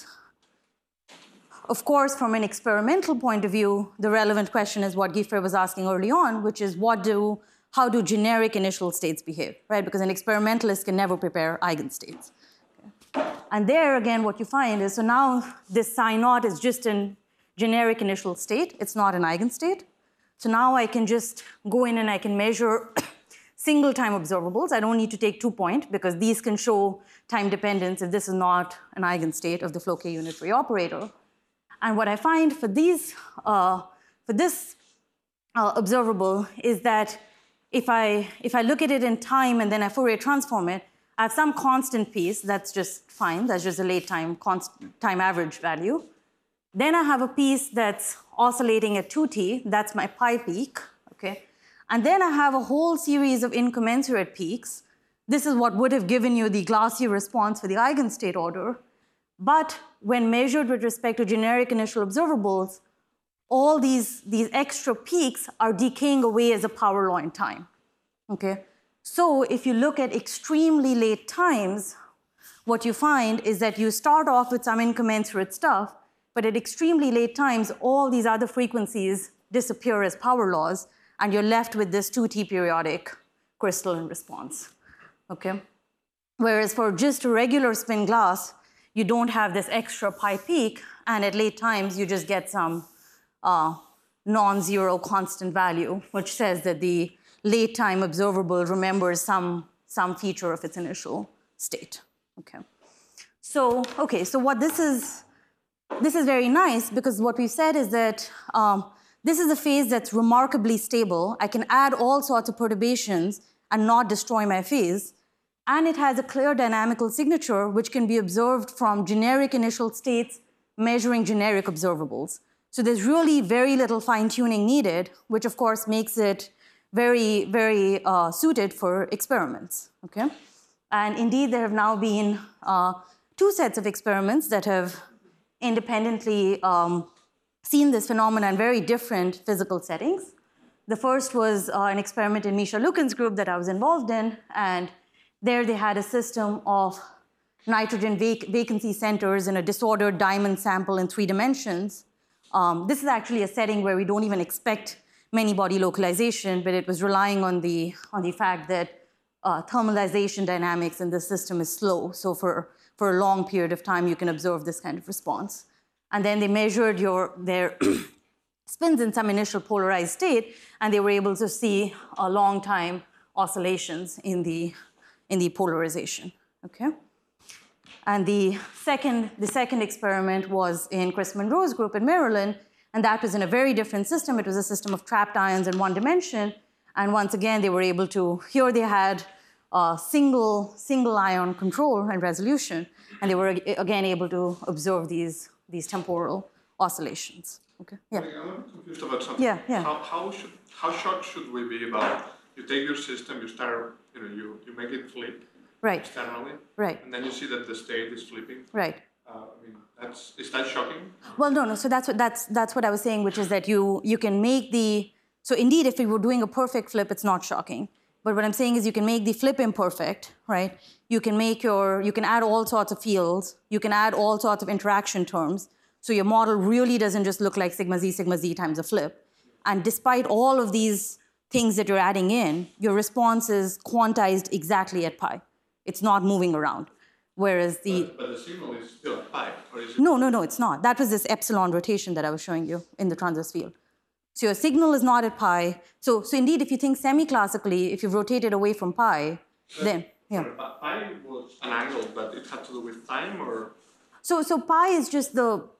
Speaker 1: Of course, from an experimental point of view, the relevant question is what Giffre was asking early on, which is how do generic initial states behave, right? Because an experimentalist can never prepare eigenstates. Okay? And there, again, what you find is, so now this psi naught is just a generic initial state. It's not an eigenstate. So now I can just go in and I can measure single time observables. I don't need to take 2-point because these can show time dependence if this is not an eigenstate of the flow K unitary operator. And what I find for this observable is that if I look at it in time and then I Fourier transform it, I have some constant piece, that's just fine, that's just a late time average value. Then I have a piece that's oscillating at 2t, that's my pi peak, okay? And then I have a whole series of incommensurate peaks. This is what would have given you the Glassier response for the eigenstate order. But when measured with respect to generic initial observables, all these extra peaks are decaying away as a power law in time, okay? So if you look at extremely late times, what you find is that you start off with some incommensurate stuff, but at extremely late times, all these other frequencies disappear as power laws, and you're left with this 2t periodic crystalline response, okay? Whereas for just a regular spin glass, you don't have this extra pi peak, and at late times, you just get some non-zero constant value, which says that the late time observable remembers some feature of its initial state, okay? So what this is very nice, because what we've said is that this is a phase that's remarkably stable. I can add all sorts of perturbations and not destroy my phase. And it has a clear dynamical signature, which can be observed from generic initial states measuring generic observables. So there's really very little fine-tuning needed, which of course makes it very, very suited for experiments, okay? And indeed, there have now been 2 sets of experiments that have independently seen this phenomenon in very different physical settings. The first was an experiment in Misha Lukin's group that I was involved in, and there they had a system of nitrogen vacancy centers in a disordered diamond sample in 3 dimensions. This is actually a setting where we don't even expect many-body localization, but it was relying on the fact that thermalization dynamics in this system is slow. So for a long period of time, you can observe this kind of response. And then they measured their spins in some initial polarized state, and they were able to see a long time oscillations in the polarization, okay? And the second experiment was in Chris Monroe's group in Maryland, and that was in a very different system. It was a system of trapped ions in 1 dimension, and once again, they were able to, here they had single ion control and resolution, and they were again able to observe these temporal oscillations. Okay. Yeah.
Speaker 3: I'm confused about something.
Speaker 1: Yeah.
Speaker 3: How shocked should we be about you take your system, you start, you make it flip externally,
Speaker 1: right,
Speaker 3: and then you see that the state is flipping,
Speaker 1: right.
Speaker 3: Is that shocking?
Speaker 1: Well, no. So that's what I was saying, which is that you can make the. So indeed, if we were doing a perfect flip, it's not shocking. But what I'm saying is you can make the flip imperfect, right? You can add all sorts of fields. You can add all sorts of interaction terms. So your model really doesn't just look like sigma z times a flip. And despite all of these things that you're adding in, your response is quantized exactly at pi. It's not moving around. Whereas
Speaker 3: But the signal is still at pi, or is it?
Speaker 1: No, it's not. That was this epsilon rotation that I was showing you in the transverse field. So your signal is not at pi. So indeed, if you think semi-classically, if you've rotated away from pi, then, yeah.
Speaker 3: Pi was an angle, but it had to do with time, or?
Speaker 1: So pi is just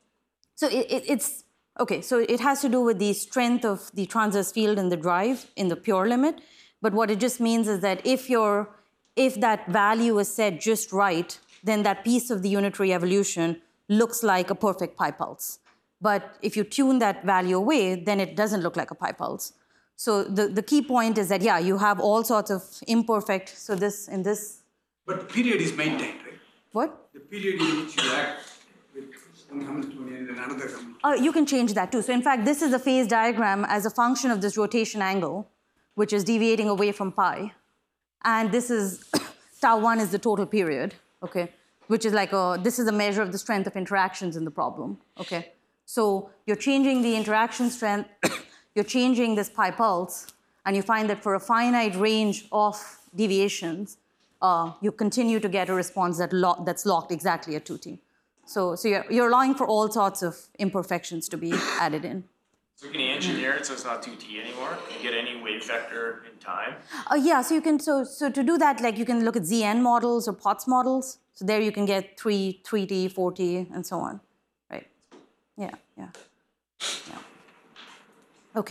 Speaker 1: it's, okay, so it has to do with the strength of the transverse field in the drive, in the pure limit. But what it just means is that if that value is set just right, then that piece of the unitary evolution looks like a perfect pi pulse. But if you tune that value away, then it doesn't look like a pi pulse. So the key point is that, yeah, you have all sorts of imperfect, so this in this.
Speaker 2: But the period is maintained, right?
Speaker 1: What?
Speaker 2: The period in which you act with one Hamiltonian and another Hamiltonian.
Speaker 1: You can change that too. So in fact, this is a phase diagram as a function of this rotation angle, which is deviating away from pi. And this is, tau 1 is the total period, okay? Which is like this is a measure of the strength of interactions in the problem, okay? So you're changing the interaction strength, you're changing this pi pulse, and you find that for a finite range of deviations, you continue to get a response that's locked exactly at 2t. So you're allowing for all sorts of imperfections to be added in.
Speaker 4: So can you engineer it so it's not 2t anymore? Can you get any wave vector in time?
Speaker 1: Yeah, so you can, so to do that, like you can look at ZN models or Potts models. So there you can get 3t, 4t, and so on, right? Yeah. Okay.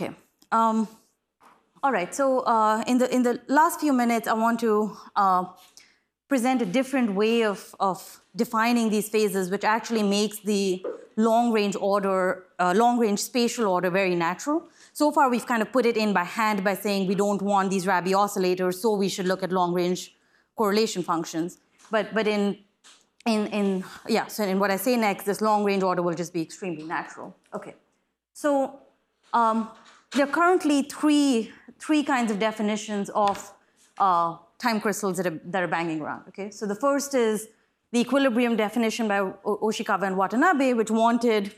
Speaker 1: All right, so in the last few minutes, I want to present a different way of defining these phases, which actually makes the long-range spatial order very natural. So far, we've kind of put it in by hand by saying we don't want these Rabi oscillators, so we should look at long-range correlation functions. But in what I say next, this long-range order will just be extremely natural. Okay, so there are currently three kinds of definitions of time crystals that are banging around. Okay, so the first is the equilibrium definition by Oshikawa and Watanabe, which wanted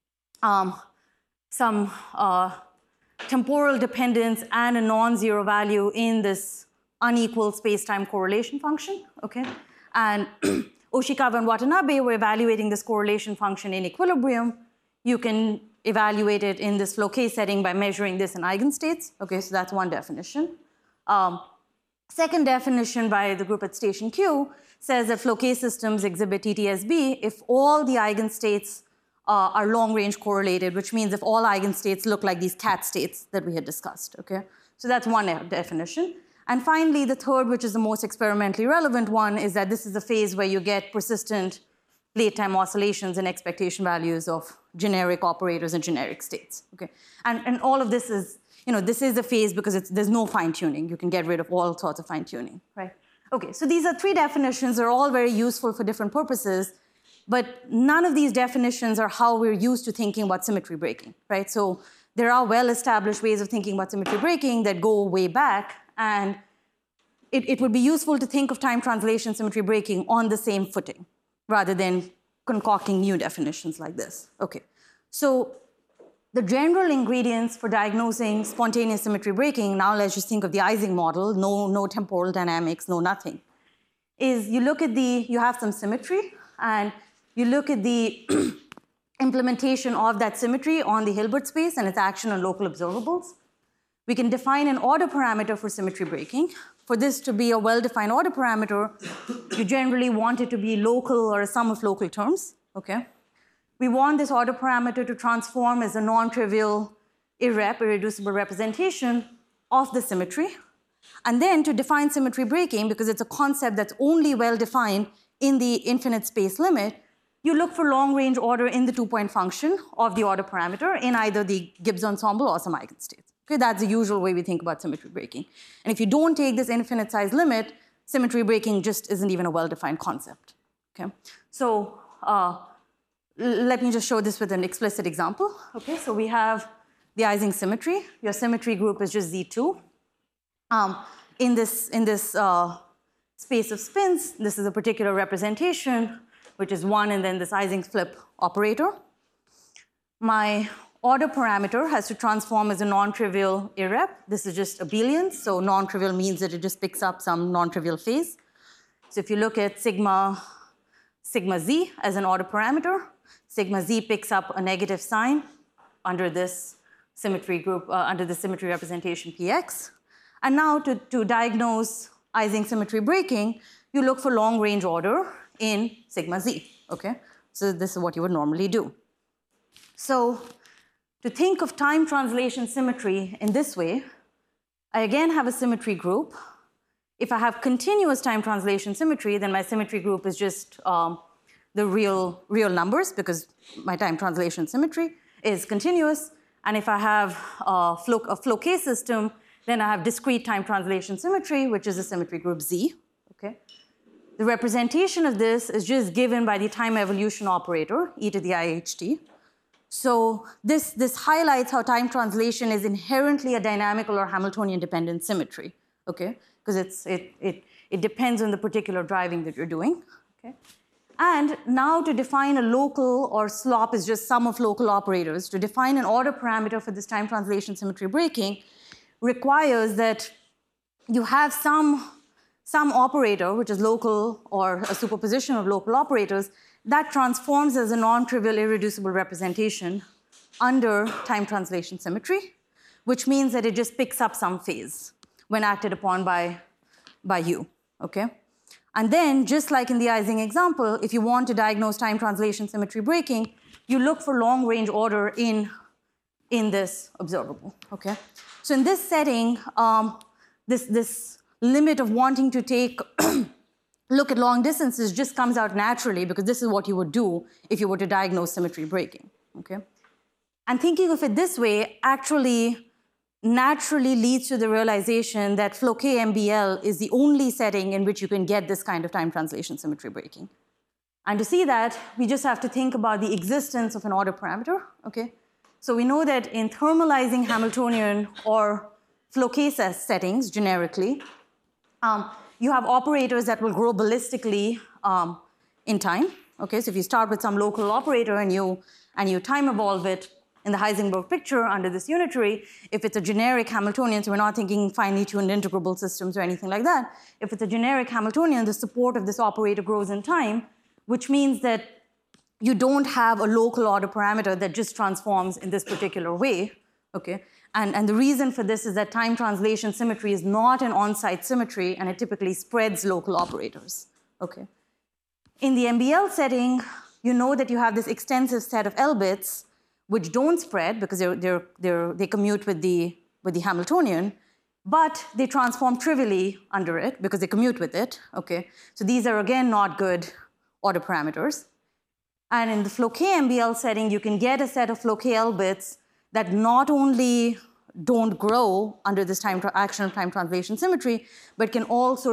Speaker 1: some temporal dependence and a non-zero value in this unequal space-time correlation function. Okay, and Oshikawa and Watanabe were evaluating this correlation function in equilibrium. You can evaluate it in this Floquet setting by measuring this in eigenstates. Okay, so that's one definition. Second definition by the group at station Q says that Floquet systems exhibit TTSB if all the eigenstates are long-range correlated, which means if all eigenstates look like these cat states that we had discussed. Okay, so that's one definition. And finally, the third, which is the most experimentally relevant one, is that this is a phase where you get persistent late-time oscillations and expectation values of generic operators and generic states. Okay, and all of this is, this is a phase because there's no fine-tuning. You can get rid of all sorts of fine-tuning, right? Okay, so these are three definitions. They're all very useful for different purposes, but none of these definitions are how we're used to thinking about symmetry breaking, right? So there are well-established ways of thinking about symmetry breaking that go way back, and it would be useful to think of time translation symmetry breaking on the same footing, rather than concocting new definitions like this. Okay, so the general ingredients for diagnosing spontaneous symmetry breaking, now let's just think of the Ising model, no temporal dynamics, no nothing, is you have some symmetry, and you look at the implementation of that symmetry on the Hilbert space and its action on local observables. We can define an order parameter for symmetry breaking. For this to be a well-defined order parameter, you generally want it to be local or a sum of local terms, okay? We want this order parameter to transform as a non-trivial irreducible representation of the symmetry. And then to define symmetry breaking, because it's a concept that's only well-defined in the infinite space limit, you look for long-range order in the two-point function of the order parameter in either the Gibbs ensemble or some eigenstates. Okay, that's the usual way we think about symmetry breaking. And if you don't take this infinite size limit, symmetry breaking just isn't even a well-defined concept. Okay, so let me just show this with an explicit example. Okay, so we have the Ising symmetry. Your symmetry group is just Z2. In this space of spins, this is a particular representation, which is 1 and then this Ising flip operator. My order parameter has to transform as a non-trivial irrep. This is just abelian, so non-trivial means that it just picks up some non-trivial phase. So if you look at sigma z as an order parameter, sigma z picks up a negative sign under this symmetry group, under the symmetry representation Px. And now to diagnose Ising symmetry breaking, you look for long-range order in sigma z, okay? So this is what you would normally do. So to think of time translation symmetry in this way, I again have a symmetry group. If I have continuous time translation symmetry, then my symmetry group is just the real numbers, because my time translation symmetry is continuous. And if I have a Floquet system, then I have discrete time translation symmetry, which is a symmetry group Z. Okay. The representation of this is just given by the time evolution operator, e to the IHT. So this highlights how time translation is inherently a dynamical or Hamiltonian dependent symmetry, okay? Because it depends on the particular driving that you're doing, okay? And now to define a local, or SLOP is just sum of local operators, to define an order parameter for this time translation symmetry breaking requires that you have some operator, which is local or a superposition of local operators, that transforms as a non-trivial irreducible representation under time translation symmetry, which means that it just picks up some phase when acted upon by you, okay? And then, just like in the Ising example, if you want to diagnose time translation symmetry breaking, you look for long-range order in in this observable, okay? So in this setting, this limit of wanting to take look at long distances just comes out naturally because this is what you would do if you were to diagnose symmetry breaking, okay? And thinking of it this way actually naturally leads to the realization that Floquet MBL is the only setting in which you can get this kind of time translation symmetry breaking. And to see that, we just have to think about the existence of an order parameter, okay? So we know that in thermalizing Hamiltonian or Floquet settings generically, you have operators that will grow ballistically in time, okay? So if you start with some local operator and you time evolve it in the Heisenberg picture under this unitary, if it's a generic Hamiltonian, so we're not thinking finely tuned integrable systems or anything like that, if it's a generic Hamiltonian, the support of this operator grows in time, which means that you don't have a local order parameter that just transforms in this particular way, okay? And the reason for this is that time translation symmetry is not an on-site symmetry, and it typically spreads local operators, okay? In the MBL setting, you know that you have this extensive set of L bits which don't spread because they commute with the Hamiltonian, but they transform trivially under it because they commute with it, okay? So these are, again, not good order parameters. And in the Floquet MBL setting, you can get a set of Floquet L bits that not only don't grow under this action of time translation symmetry, but can also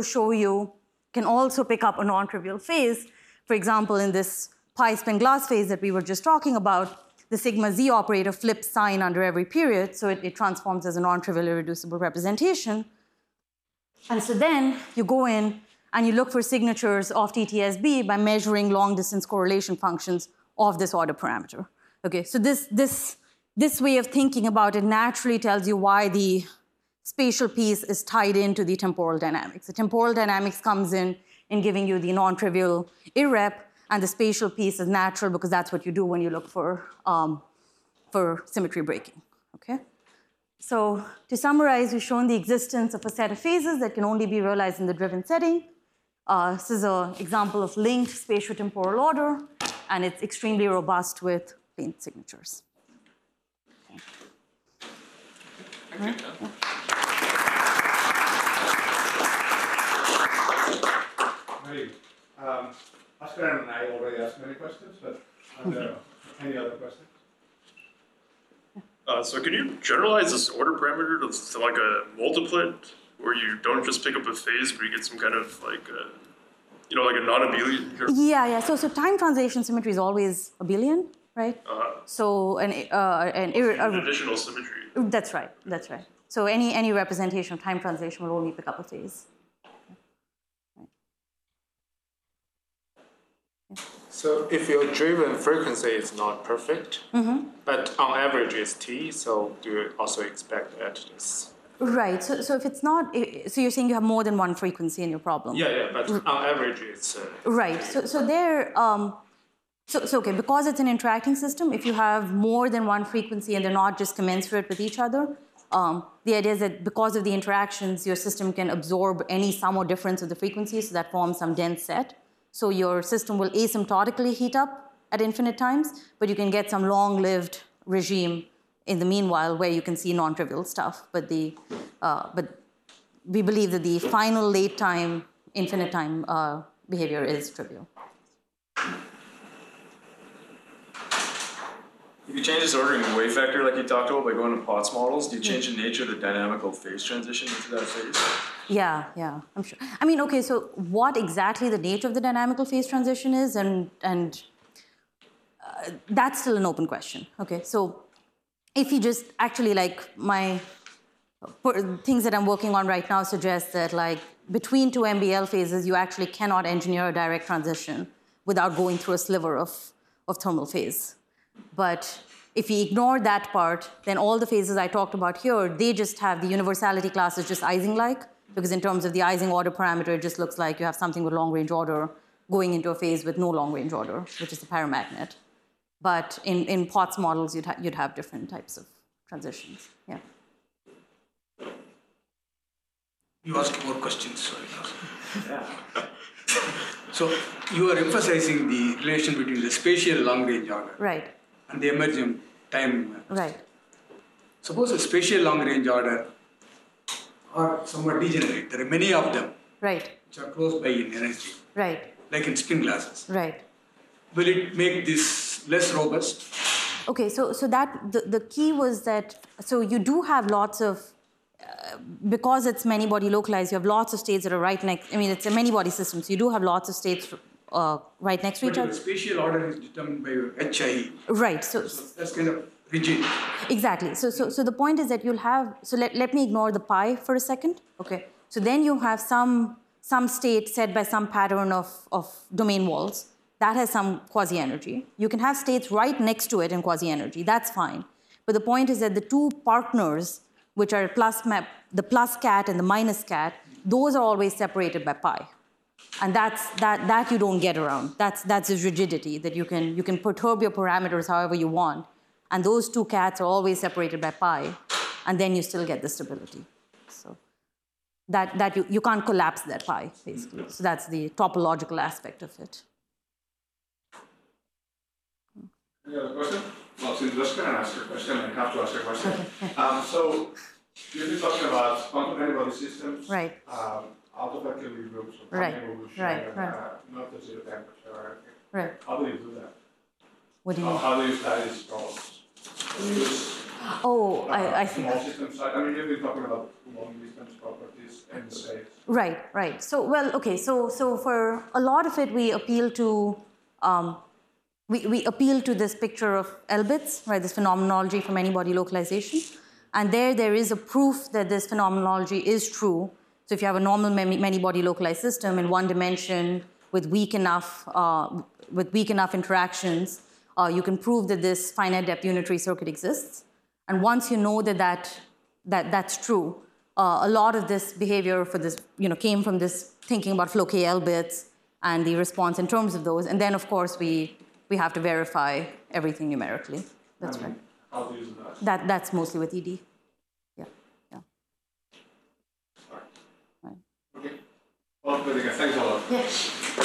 Speaker 1: pick up a non-trivial phase. For example, in this pi spin glass phase that we were just talking about, the sigma z operator flips sign under every period, so it transforms as a non-trivial irreducible representation. And so then you go in and you look for signatures of TTSB by measuring long-distance correlation functions of this order parameter. Okay, so this way of thinking about it naturally tells you why the spatial piece is tied into the temporal dynamics. The temporal dynamics comes in giving you the non-trivial irrep, and the spatial piece is natural because that's what you do when you look for symmetry breaking, okay? So to summarize, we've shown the existence of a set of phases that can only be realized in the driven setting. This is an example of linked spatiotemporal order, and it's extremely robust with plane signatures.
Speaker 3: Thank you. Hey, Oscar and I already asked many questions, but are there any other questions?
Speaker 5: So can you generalize this order parameter to like a multiplet where you don't just pick up a phase, but you get some kind of like a, like a non-abelian?
Speaker 1: Yeah. So time translation symmetry is always abelian, right? So an
Speaker 5: additional symmetry.
Speaker 1: That's right. So any representation of time translation will only pick up a phase.
Speaker 6: So if your driven frequency is not perfect, but on average it's t, so do you also expect at this?
Speaker 1: Right. So if it's not, so you're saying you have more than one frequency in your problem?
Speaker 6: Yeah. But on average it's
Speaker 1: right. So there. So okay, because it's an interacting system, if you have more than one frequency and they're not just commensurate with each other, the idea is that because of the interactions, your system can absorb any sum or difference of the frequencies, so that forms some dense set. So your system will asymptotically heat up at infinite times, but you can get some long-lived regime in the meanwhile where you can see non-trivial stuff. But we believe that the final late time, infinite time behavior is trivial.
Speaker 7: If you change this ordering wave factor like you talked about by going to Potts models, do you change the nature of the dynamical phase transition into that phase?
Speaker 1: Yeah, I'm sure. I mean, okay, so what exactly the nature of the dynamical phase transition is, and that's still an open question. Okay, so if you just actually things that I'm working on right now suggest that between two MBL phases, you actually cannot engineer a direct transition without going through a sliver of thermal phase. But if we ignore that part, then all the phases I talked about here, they just have the universality class is just Ising-like, because in terms of the Ising order parameter, it just looks like you have something with long-range order going into a phase with no long-range order, which is the paramagnet. But in Potts models, you'd have different types of transitions. Yeah.
Speaker 2: You asked more questions, sorry. Yeah. So you are emphasizing the relation between the spatial long-range order.
Speaker 1: Right.
Speaker 2: And the emergent time.
Speaker 1: Right.
Speaker 2: suppose a spatial long-range order are somewhat degenerate. There are many of them.
Speaker 1: Right.
Speaker 2: Which are close by in energy.
Speaker 1: Right.
Speaker 2: Like in spin glasses.
Speaker 1: Right.
Speaker 2: Will it make this less robust?
Speaker 1: Okay, so that the key was that, so you do have lots of, because it's many body localized, you have lots of states that are right next, I mean, it's a many body system, so you do have lots of states right next to each other.
Speaker 2: But the spatial order is determined by your HI.
Speaker 1: Right,
Speaker 2: so that's kind of rigid.
Speaker 1: Exactly, so the point is that you'll have, so let me ignore the pi for a second, okay. So then you have some state set by some pattern of domain walls. That has some quasi-energy. You can have states right next to it in quasi-energy. That's fine. But the point is that the two partners, which are the plus cat and the minus cat, those are always separated by pi. And that you don't get around. That's this rigidity that you can perturb your parameters however you want. And those two cats are always separated by pi. And then you still get the stability. So that you can't collapse that pi, basically. So that's the topological aspect of it.
Speaker 3: Any other question? Well, since Jessica can ask a question, I have to ask a question. So you've been talking about quantum antibody systems,
Speaker 1: right?
Speaker 3: Out of equilibrium groups,
Speaker 1: right?
Speaker 3: Right. Not at zero temperature or anything.
Speaker 1: Right.
Speaker 3: How do you do that?
Speaker 1: What do you mean?
Speaker 3: How do you study these problems?
Speaker 1: Oh, I see.
Speaker 3: Small systems. I mean, you've been talking about long distance properties and states.
Speaker 1: Right. So, well, okay. So for a lot of it, we appeal to we appeal to this picture of Elbitz, right? This phenomenology for many body localization, and there is a proof that this phenomenology is true. So if you have a normal many body localized system in one dimension with weak enough interactions, you can prove that this finite depth unitary circuit exists. And once you know that's true, a lot of this behavior for this, came from this thinking about Floquet-Elbitz and the response in terms of those. And then, of course, we have to verify everything numerically. That's right.
Speaker 3: How do you do that?
Speaker 1: That's mostly with ED. Yeah.
Speaker 3: Right. Okay. Well, thanks a lot.
Speaker 1: Yes.